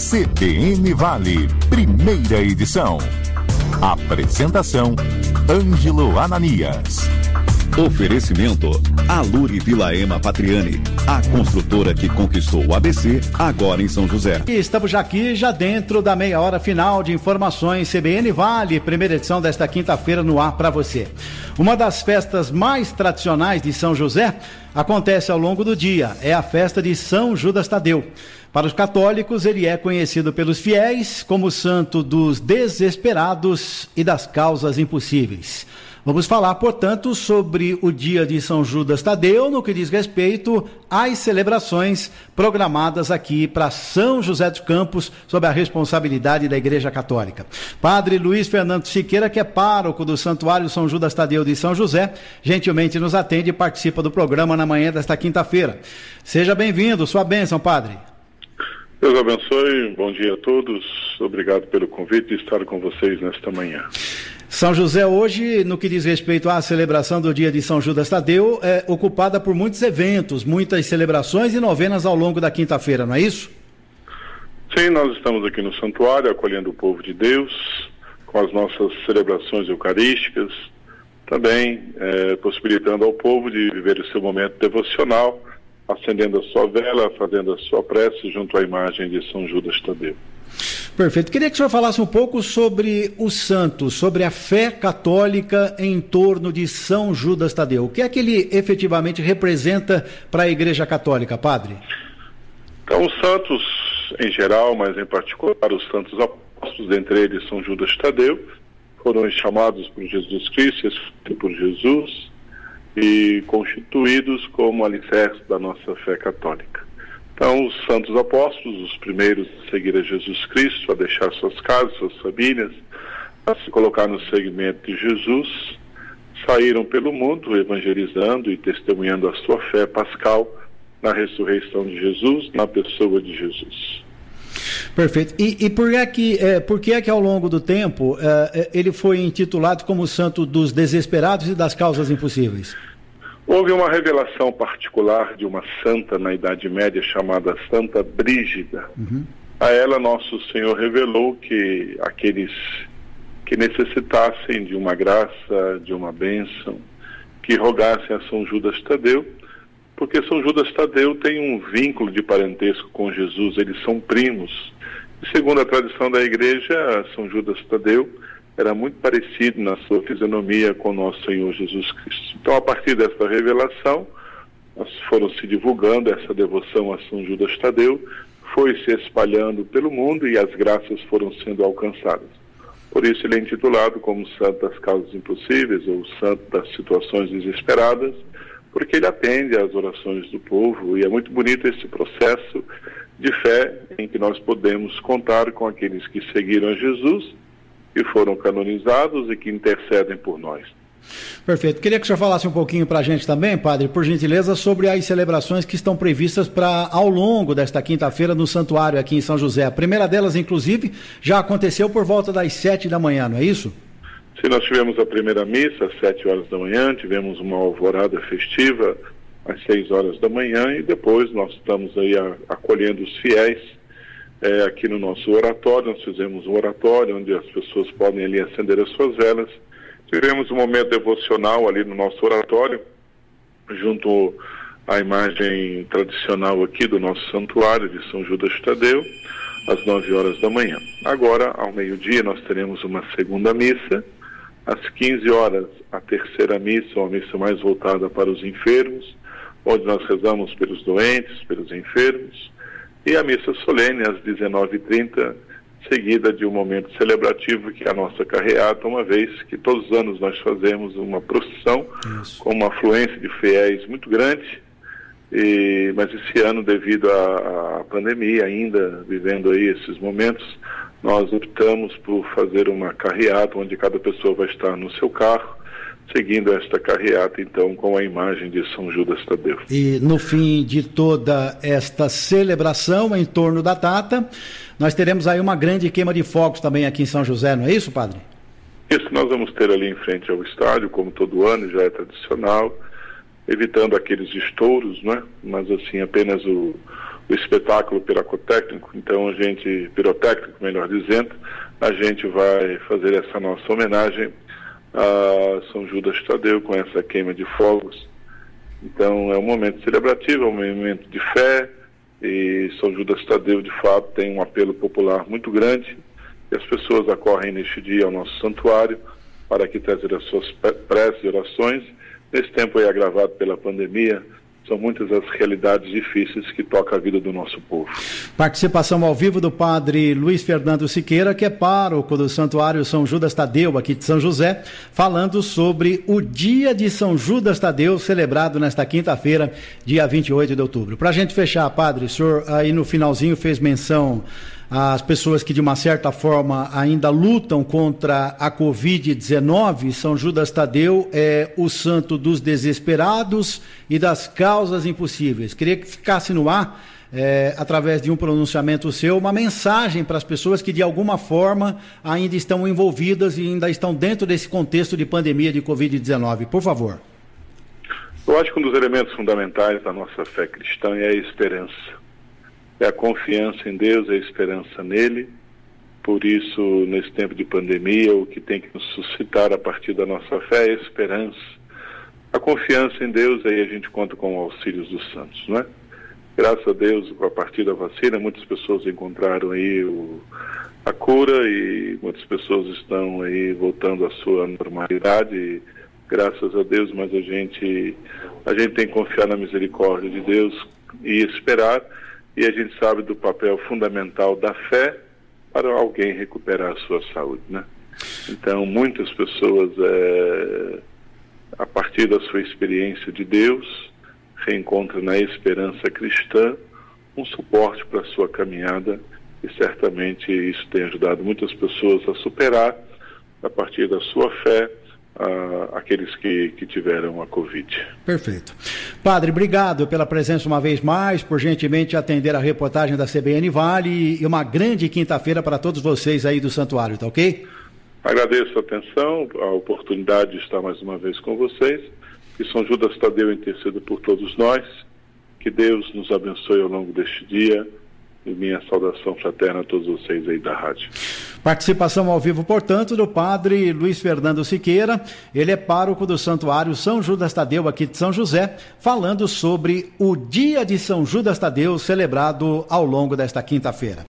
CBN Vale, primeira edição. Apresentação, Ângelo Ananias. Oferecimento, Alure Vila Ema Patriani, a construtora que conquistou o ABC, agora em São José. E estamos aqui já dentro da meia hora final de informações CBN Vale, primeira edição desta quinta-feira no ar para você. Uma das festas mais tradicionais de São José acontece ao longo do dia, é a festa de São Judas Tadeu. Para os católicos, ele é conhecido pelos fiéis como o santo dos desesperados e das causas impossíveis. Vamos falar, portanto, sobre o dia de São Judas Tadeu, no que diz respeito às celebrações programadas aqui para São José dos Campos, sob a responsabilidade da Igreja Católica. Padre Luiz Fernando Siqueira, que é pároco do Santuário São Judas Tadeu de São José, gentilmente nos atende e participa do programa na manhã desta quinta-feira. Seja bem-vindo, sua bênção, padre. Deus abençoe, bom dia a todos, obrigado pelo convite de estar com vocês nesta manhã. São José hoje, no que diz respeito à celebração do dia de São Judas Tadeu, é ocupada por muitos eventos, muitas celebrações e novenas ao longo da quinta-feira, não é isso? Sim, nós estamos aqui no santuário acolhendo o povo de Deus, com as nossas celebrações eucarísticas, também possibilitando ao povo de viver o seu momento devocional, acendendo a sua vela, fazendo a sua prece junto à imagem de São Judas Tadeu. Perfeito. Queria que o senhor falasse um pouco sobre o santo, sobre a fé católica em torno de São Judas Tadeu. O que é que ele efetivamente representa para a Igreja Católica, padre? Então, os santos em geral, mas em particular os santos apóstolos, dentre eles São Judas Tadeu, foram chamados por Jesus Cristo e por Jesus e constituídos como alicerce da nossa fé católica. Então, os santos apóstolos, os primeiros a seguir a Jesus Cristo, a deixar suas casas, suas famílias, a se colocar no segmento de Jesus, saíram pelo mundo evangelizando e testemunhando a sua fé pascal na ressurreição de Jesus, na pessoa de Jesus. Perfeito. E por que é que ao longo do tempo ele foi intitulado como santo dos desesperados e das causas impossíveis? Houve uma revelação particular de uma santa na Idade Média chamada Santa Brígida. A ela nosso Senhor revelou que aqueles que necessitassem de uma graça, de uma bênção, que rogassem a São Judas Tadeu, porque São Judas Tadeu tem um vínculo de parentesco com Jesus, eles são primos. E segundo a tradição da Igreja, São Judas Tadeu era muito parecido na sua fisionomia com nosso Senhor Jesus Cristo. Então, a partir dessa revelação, foram se divulgando essa devoção a São Judas Tadeu, foi se espalhando pelo mundo e as graças foram sendo alcançadas. Por isso ele é intitulado como Santo das Causas Impossíveis, ou Santo das Situações Desesperadas, porque ele atende às orações do povo, e é muito bonito esse processo de fé em que nós podemos contar com aqueles que seguiram a Jesus, que foram canonizados e que intercedem por nós. Perfeito. Queria que o senhor falasse um pouquinho para a gente também, padre, por gentileza, sobre as celebrações que estão previstas ao longo desta quinta-feira no santuário aqui em São José. A primeira delas, inclusive, já aconteceu por volta das 7 da manhã, não é isso? Sim, nós tivemos a primeira missa às 7 horas da manhã, tivemos uma alvorada festiva às 6 horas da manhã e depois nós estamos aí acolhendo os fiéis aqui no nosso oratório. Nós fizemos um oratório onde as pessoas podem ali acender as suas velas. Tivemos um momento devocional ali no nosso oratório, junto à imagem tradicional aqui do nosso santuário de São Judas Tadeu, às 9 horas da manhã. Agora, ao meio-dia, nós teremos uma segunda missa. Às 15 horas, a terceira missa, uma missa mais voltada para os enfermos, onde nós rezamos pelos doentes, pelos enfermos. E a missa solene às 19h30, seguida de um momento celebrativo que é a nossa carreata, uma vez que todos os anos nós fazemos uma procissão com uma afluência de fiéis muito grande, mas esse ano, devido à pandemia, ainda vivendo aí esses momentos, nós optamos por fazer uma carreata onde cada pessoa vai estar no seu carro, seguindo esta carreata, então, com a imagem de São Judas Tadeu. E no fim de toda esta celebração, em torno da data, nós teremos aí uma grande queima de fogos também aqui em São José, não é isso, padre? Isso nós vamos ter ali em frente ao estádio, como todo ano, já é tradicional, evitando aqueles estouros, não é? Mas assim, apenas o espetáculo pirotécnico, então pirotécnico, melhor dizendo, a gente vai fazer essa nossa homenagem a São Judas Tadeu com essa queima de fogos. Então é um momento celebrativo, é um momento de fé, e São Judas Tadeu de fato tem um apelo popular muito grande, e as pessoas acorrem neste dia ao nosso santuário para aqui trazer as suas preces e orações. Nesse tempo aí agravado pela pandemia, são muitas as realidades difíceis que tocam a vida do nosso povo. Participação ao vivo do padre Luiz Fernando Siqueira, que é pároco do Santuário São Judas Tadeu, aqui de São José, falando sobre o dia de São Judas Tadeu, celebrado nesta quinta-feira, dia 28 de outubro. Para a gente fechar, padre, o senhor aí no finalzinho fez menção às pessoas que de uma certa forma ainda lutam contra a Covid-19. São Judas Tadeu é o santo dos desesperados e das causas impossíveis. Queria que ficasse no ar, através de um pronunciamento seu, uma mensagem para as pessoas que de alguma forma ainda estão envolvidas e ainda estão dentro desse contexto de pandemia de Covid-19. Por favor. Eu acho que um dos elementos fundamentais da nossa fé cristã é a esperança. É a confiança em Deus, é a esperança nele. Por isso, nesse tempo de pandemia, o que tem que nos suscitar a partir da nossa fé é a esperança. A confiança em Deus, aí a gente conta com o auxílio dos santos, não é? Graças a Deus, a partir da vacina, muitas pessoas encontraram aí a cura e muitas pessoas estão aí voltando à sua normalidade. E, graças a Deus, mas a gente tem que confiar na misericórdia de Deus e esperar. E a gente sabe do papel fundamental da fé para alguém recuperar a sua saúde, né? Então, muitas pessoas, a partir da sua experiência de Deus, reencontram na esperança cristã um suporte para a sua caminhada, e certamente isso tem ajudado muitas pessoas a superar, a partir da sua fé, aqueles que tiveram a Covid. Perfeito. Padre, obrigado pela presença uma vez mais, por gentilmente atender a reportagem da CBN Vale, e uma grande quinta-feira para todos vocês aí do santuário, tá ok? Agradeço a atenção, a oportunidade de estar mais uma vez com vocês, que São Judas Tadeu interceda por todos nós, que Deus nos abençoe ao longo deste dia, e minha saudação fraterna a todos vocês aí da rádio. Participação ao vivo, portanto, do padre Luiz Fernando Siqueira. Ele é pároco do Santuário São Judas Tadeu, aqui de São José, falando sobre o dia de São Judas Tadeu, celebrado ao longo desta quinta-feira.